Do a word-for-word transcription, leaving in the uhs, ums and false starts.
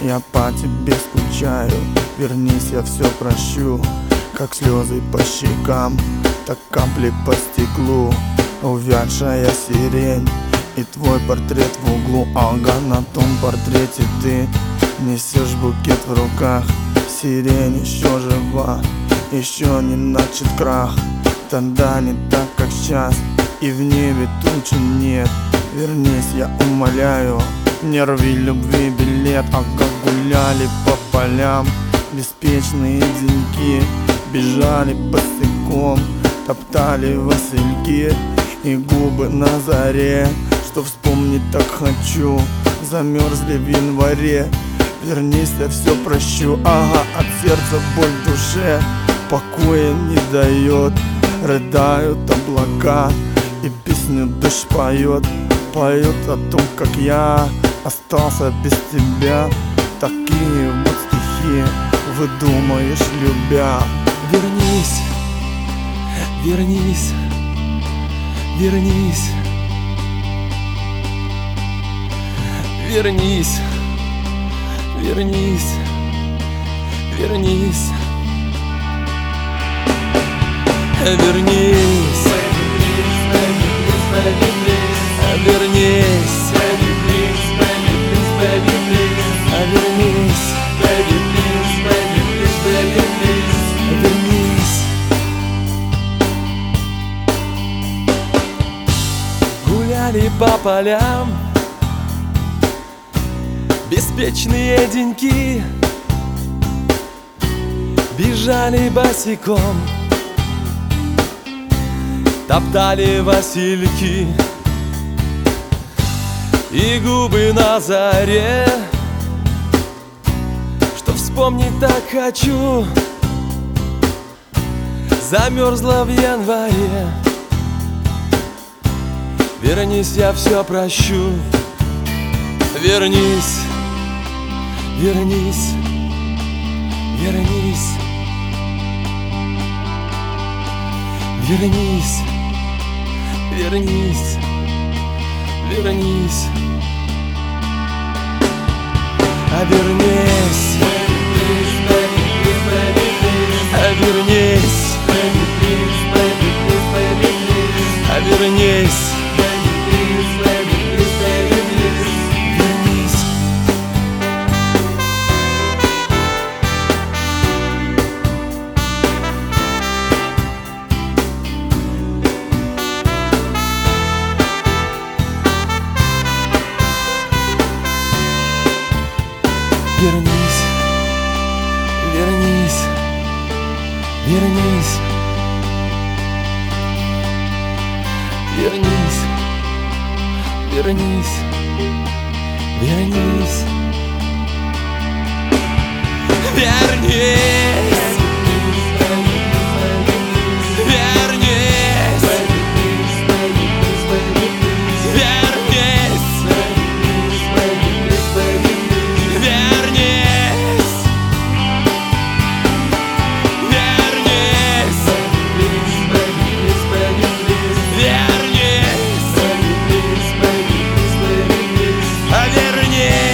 Я по тебе скучаю, вернись, я все прощу. Как слезы по щекам, так капли по стеклу. Увядшая сирень и твой портрет в углу. Ага, на том портрете ты несешь букет в руках. Сирень еще жива, еще не начат крах. Тогда не так, как сейчас, и в небе тучи нет. Вернись, я умоляю, не рви любви билет. Ага, гуляли по полям беспечные деньки, бежали босиком, топтали васильки и губы на заре. Что вспомнить так хочу, замерзли в январе. Вернись, я все прощу. Ага, от сердца боль в душе покоя не дает. Рыдают облака и песню дождь поет. Поет о том, как я остался без тебя. Такие вот стихи выдумаешь, любя. Вернись, вернись, вернись, вернись, вернись, вернись, вернись, вернись, вернись. Гуляли по полям беспечные деньки, бежали босиком, топтали васильки и губы на заре. Что вспомнить так хочу, замерзла в январе. Вернись, я все прощу. Вернись, вернись, вернись, вернись, вернись, вернись, а вернись, а вернись, а вернись. Вернись, вернись, вернись, вернись, вернись, вернись, вернись. Вернись,